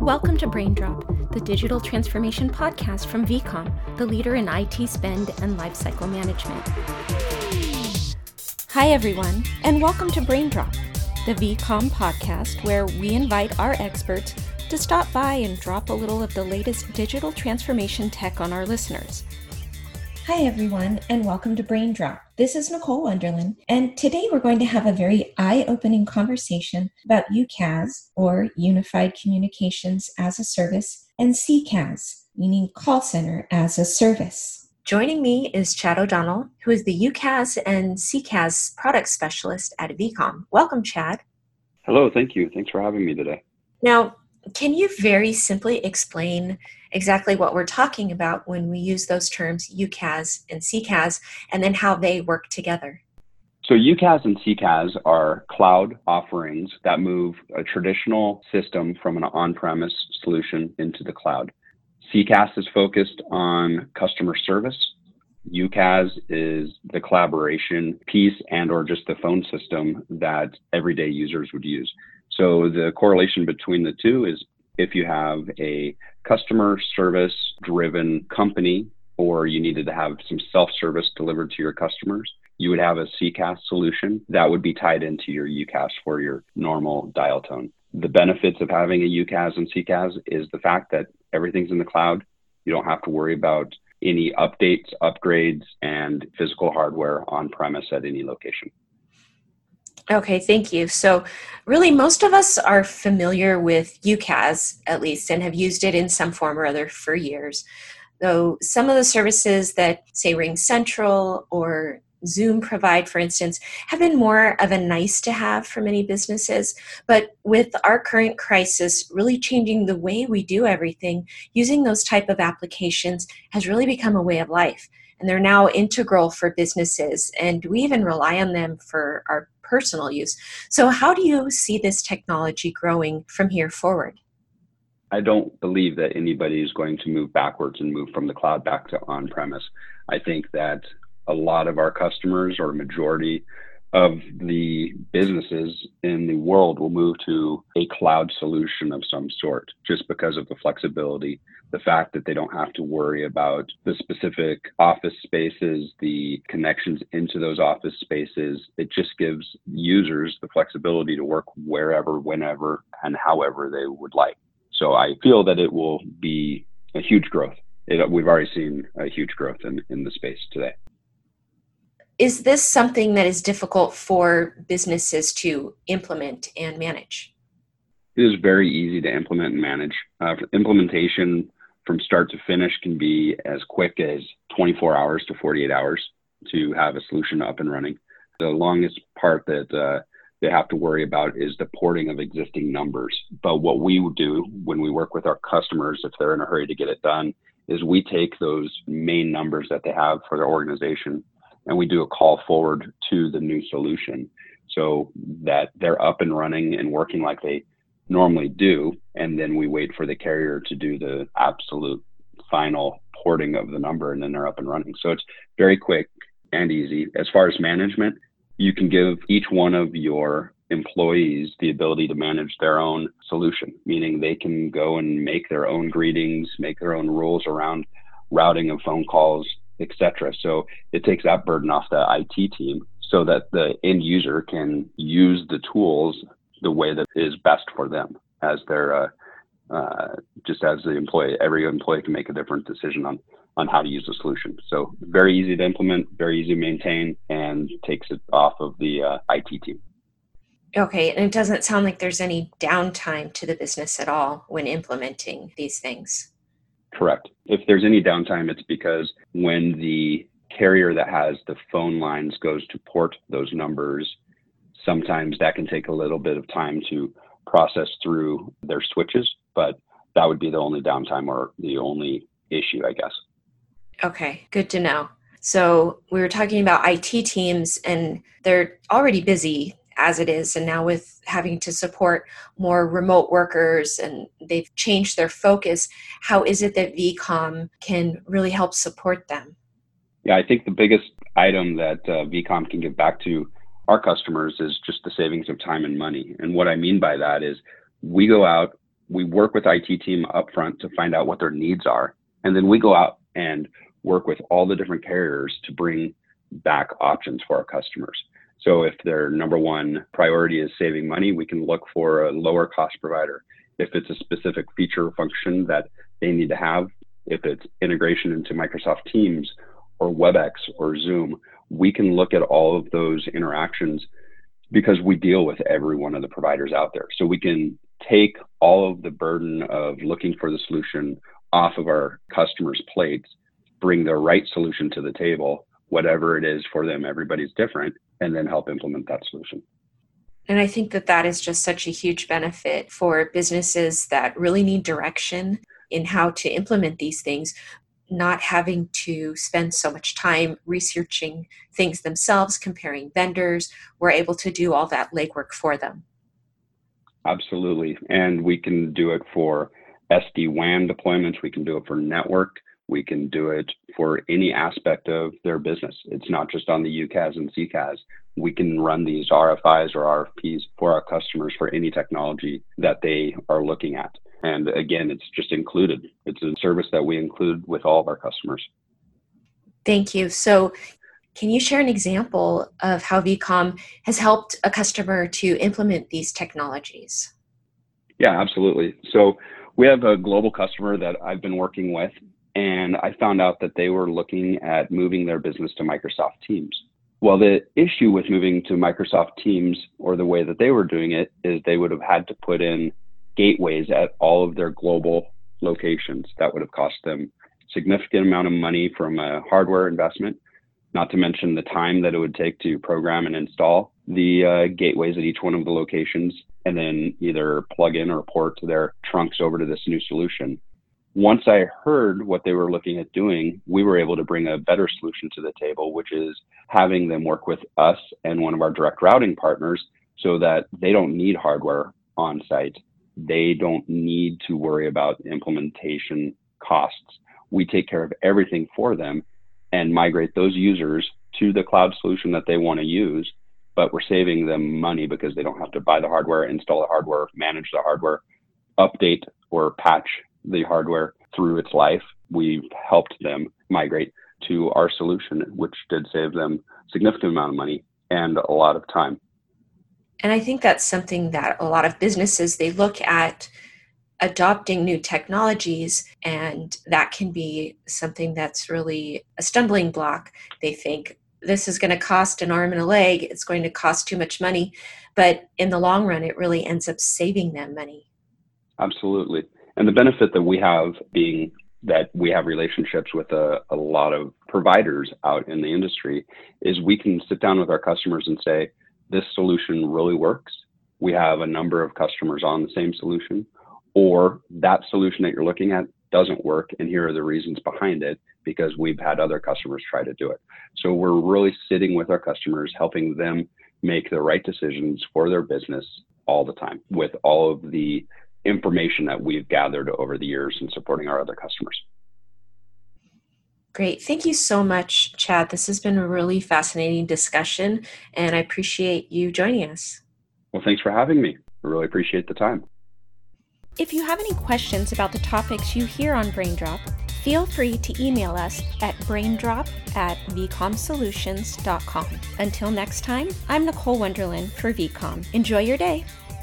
Welcome to Braindrop, the digital transformation podcast from VCOM, the leader in IT spend and lifecycle management. Hi, everyone, and welcome to Braindrop, the VCOM podcast where we invite our experts to stop by and drop a little of the latest digital transformation tech on our listeners. Hi, everyone, and welcome to Braindrop. This is Nicole Wonderland, and today we're going to have a very eye-opening conversation about UCaaS, or Unified Communications as a Service, and CCaaS, meaning Call Center as a Service. Joining me is Chad O'Donnell, who is the UCaaS and CCaaS product specialist at VCOM. Welcome, Chad. Hello, thank you. Thanks for having me today. Now, can you very simply explain exactly what we're talking about when we use those terms UCaaS and CCaaS, and then how they work together? So UCaaS and CCaaS are cloud offerings that move a traditional system from an on-premise solution into the cloud. CCaaS is focused on customer service. UCaaS is the collaboration piece and or just the phone system that everyday users would use. So the correlation between the two is if you have a customer service driven company or you needed to have some self-service delivered to your customers, you would have a CCaaS solution that would be tied into your UCaaS for your normal dial tone. The benefits of having a UCaaS and CCaaS is the fact that everything's in the cloud. You don't have to worry about any updates, upgrades, and physical hardware on premise at any location. Okay, thank you. So really, most of us are familiar with UCaaS, at least, and have used it in some form or other for years. Though some of the services that, say, RingCentral or Zoom provide, for instance, have been more of a nice to have for many businesses. But with our current crisis really changing the way we do everything, using those type of applications has really become a way of life. And they're now integral for businesses, and we even rely on them for our personal use. So how do you see this technology growing from here forward? I don't believe that anybody is going to move backwards and move from the cloud back to on-premise. I think that a lot of our customers, or majority of the businesses in the world, will move to a cloud solution of some sort, just because of the flexibility, the fact that they don't have to worry about the specific office spaces, the connections into those office spaces. It just gives users the flexibility to work wherever, whenever, and however they would like. So I feel that it will be a huge growth. We've already seen a huge growth in the space today. Is this something that is difficult for businesses to implement and manage? It is very easy to implement and manage. Implementation from start to finish can be as quick as 24 hours to 48 hours to have a solution up and running. The longest part that they have to worry about is the porting of existing numbers. But what we would do when we work with our customers, if they're in a hurry to get it done, is we take those main numbers that they have for their organization and we do a call forward to the new solution so that they're up and running and working like they normally do. And then we wait for the carrier to do the absolute final porting of the number, and then they're up and running. So it's very quick and easy. As far as management, you can give each one of your employees the ability to manage their own solution, meaning they can go and make their own greetings, make their own rules around routing of phone calls, etc. So it takes that burden off the IT team so that the end user can use the tools the way that is best for them as their just as the employee. Every employee can make a different decision on how to use the solution. So very easy to implement, very easy to maintain, and takes it off of the IT team. Okay, and it doesn't sound like there's any downtime to the business at all when implementing these things. Correct. If there's any downtime, it's because when the carrier that has the phone lines goes to port those numbers, sometimes that can take a little bit of time to process through their switches, but that would be the only downtime or the only issue, I guess. Okay, good to know. So we were talking about IT teams, and they're already busy as it is, and now with having to support more remote workers and they've changed their focus, how is it that VCOM can really help support them? Yeah, I think the biggest item that VCOM can give back to our customers is just the savings of time and money. And what I mean by that is we go out We work with IT team upfront to find out what their needs are. And then we go out and work with all the different carriers to bring back options for our customers. So if their number one priority is saving money, we can look for a lower cost provider. If it's a specific feature or function that they need to have, if it's integration into Microsoft Teams or WebEx or Zoom, we can look at all of those interactions because we deal with every one of the providers out there. So we can take all of the burden of looking for the solution off of our customers' plates, bring the right solution to the table, whatever it is for them, everybody's different, and then help implement that solution. And I think that that is just such a huge benefit for businesses that really need direction in how to implement these things, not having to spend so much time researching things themselves, comparing vendors. We're able to do all that legwork for them. Absolutely. And we can do it for SD-WAN deployments. We can do it for network. We can do it for any aspect of their business. It's not just on the UCaaS and CCaaS. We can run these RFIs or RFPs for our customers for any technology that they are looking at. And again, it's just included. It's a service that we include with all of our customers. Thank you. So can you share an example of how VCOM has helped a customer to implement these technologies? Yeah, absolutely. So we have a global customer that I've been working with, and I found out that they were looking at moving their business to Microsoft Teams. Well, the issue with moving to Microsoft Teams, or the way that they were doing it, is they would have had to put in gateways at all of their global locations. That would have cost them a significant amount of money from a hardware investment, not to mention the time that it would take to program and install the gateways at each one of the locations, and then either plug in or port their trunks over to this new solution. Once I heard what they were looking at doing, we were able to bring a better solution to the table, which is having them work with us and one of our direct routing partners so that they don't need hardware on site. They don't need to worry about implementation costs. We take care of everything for them and migrate those users to the cloud solution that they want to use, but we're saving them money because they don't have to buy the hardware, install the hardware, manage the hardware, update or patch the hardware through its life. We've helped them migrate to our solution, which did save them a significant amount of money and a lot of time. And I think that's something that a lot of businesses, they look at adopting new technologies, and that can be something that's really a stumbling block. They think this is going to cost an arm and a leg, it's going to cost too much money, but in the long run, it really ends up saving them money. Absolutely. And the benefit that we have being that we have relationships with a lot of providers out in the industry is we can sit down with our customers and say, this solution really works. We have a number of customers on the same solution, or that solution that you're looking at doesn't work, and here are the reasons behind it, because we've had other customers try to do it. So we're really sitting with our customers, helping them make the right decisions for their business all the time with all of the information that we've gathered over the years in supporting our other customers. Great. Thank you so much, Chad. This has been a really fascinating discussion, and I appreciate you joining us. Well, thanks for having me. I really appreciate the time. If you have any questions about the topics you hear on BrainDrop, feel free to email us at braindrop@vcomsolutions.com. Until next time, I'm Nicole Wunderlin for VCOM. Enjoy your day.